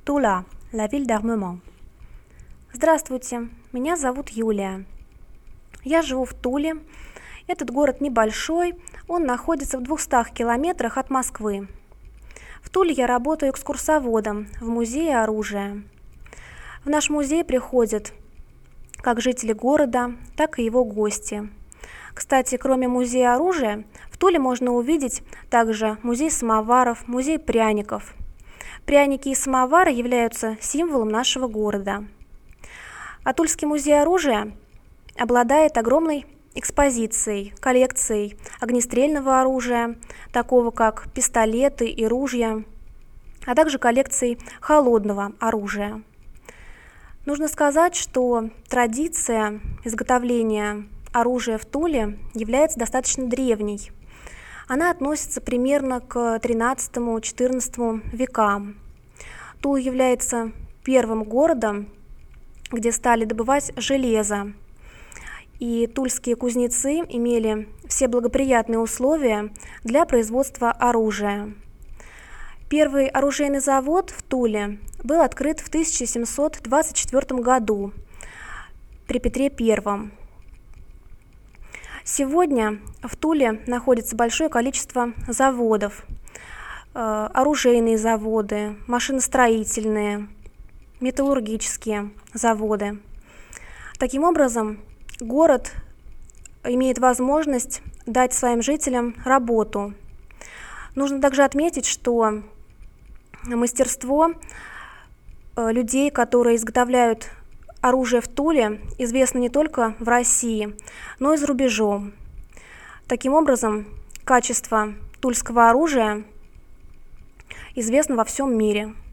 Тула, la ville d'armement. Здравствуйте, меня зовут Юлия. Я живу в Туле. Этот город небольшой, он находится в 200 километрах от Москвы. В Туле я работаю экскурсоводом в музее оружия. В наш музей приходят как жители города, так и его гости. Кстати, кроме музея оружия, в Туле можно увидеть также музей самоваров, музей пряников. Пряники и самовары являются символом нашего города. А Тульский музей оружия обладает огромной экспозицией, коллекцией огнестрельного оружия, такого как пистолеты и ружья, а также коллекцией холодного оружия. Нужно сказать, что традиция изготовления оружия в Туле является достаточно древней. Она относится примерно к XIII-XIV векам. Тула является первым городом, где стали добывать железо. И тульские кузнецы имели все благоприятные условия для производства оружия. Первый оружейный завод в Туле был открыт в 1724 году при Петре I. Сегодня в Туле находится большое количество заводов, оружейные заводы, машиностроительные, металлургические заводы. Таким образом, город имеет возможность дать своим жителям работу. Нужно также отметить, что мастерство людей, которые изготовляют оружие в Туле, известно не только в России, но и за рубежом. Таким образом, качество тульского оружия известно во всем мире.